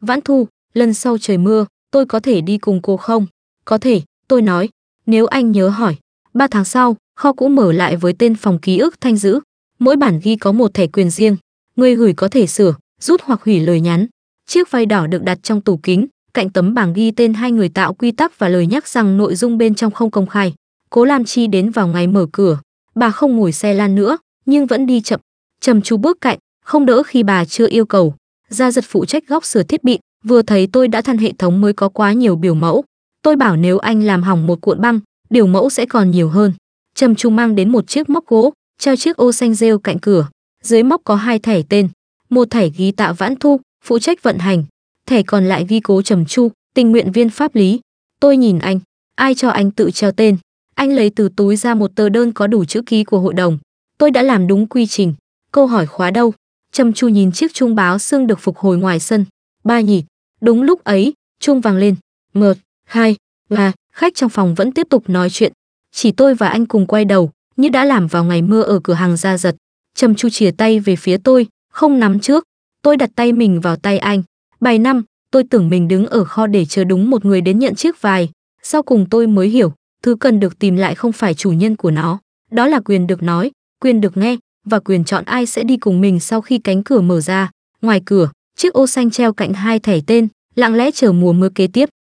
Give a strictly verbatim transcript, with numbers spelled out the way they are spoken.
Vãn Thu, lần sau trời mưa, tôi có thể đi cùng cô không? Có thể, tôi nói. Nếu anh nhớ hỏi. Ba tháng sau, kho cũ mở lại với tên phòng ký ức Thanh Dữ. Mỗi bản ghi có một thẻ quyền riêng. Người gửi có thể sửa, rút hoặc hủy lời nhắn. Chiếc vai đỏ được đặt trong tủ kính, cạnh tấm bảng ghi tên hai người tạo quy tắc và lời nhắc rằng nội dung bên trong không công khai. Cố Lam Chi đến vào ngày mở cửa. Bà không ngồi xe lan nữa, nhưng vẫn đi chậm. Trầm Chu bước cạnh, không đỡ khi bà chưa yêu cầu. Gia Giật phụ trách góc sửa thiết bị, vừa thấy tôi đã than hệ thống mới có quá nhiều biểu mẫu. Tôi bảo nếu anh làm hỏng một cuộn băng, biểu mẫu sẽ còn nhiều hơn. Trầm Chu mang đến một chiếc móc gỗ, treo chiếc ô xanh rêu cạnh cửa. Dưới móc có hai thẻ tên, một thẻ ghi Tạ Vãn Thu, phụ trách vận hành, thẻ còn lại ghi Cố Trầm Chu, tình nguyện viên pháp lý. Tôi nhìn anh, ai cho anh tự treo tên? Anh lấy từ túi ra một tờ đơn có đủ chữ ký của hội đồng. Tôi đã làm đúng quy trình. Câu hỏi khóa đâu? Trầm Chu nhìn chiếc chuông báo xương được phục hồi ngoài sân. Ba nhịp. Đúng lúc ấy, chuông vang lên. Một, hai, ba. Khách trong phòng vẫn tiếp tục nói chuyện. Chỉ tôi và anh cùng quay đầu, như đã làm vào ngày mưa ở cửa hàng Gia Giật. Trầm Chu chìa tay về phía tôi, không nắm trước. Tôi đặt tay mình vào tay anh. Bài năm, tôi tưởng mình đứng ở kho để chờ đúng một người đến nhận chiếc vải. Sau cùng tôi mới hiểu, thứ cần được tìm lại không phải chủ nhân của nó. Đó là quyền được nói, quyền được nghe, và quyền chọn ai sẽ đi cùng mình sau khi cánh cửa mở ra. Ngoài cửa, chiếc ô xanh treo cạnh hai thẻ tên, lặng lẽ chờ mùa mưa kế tiếp.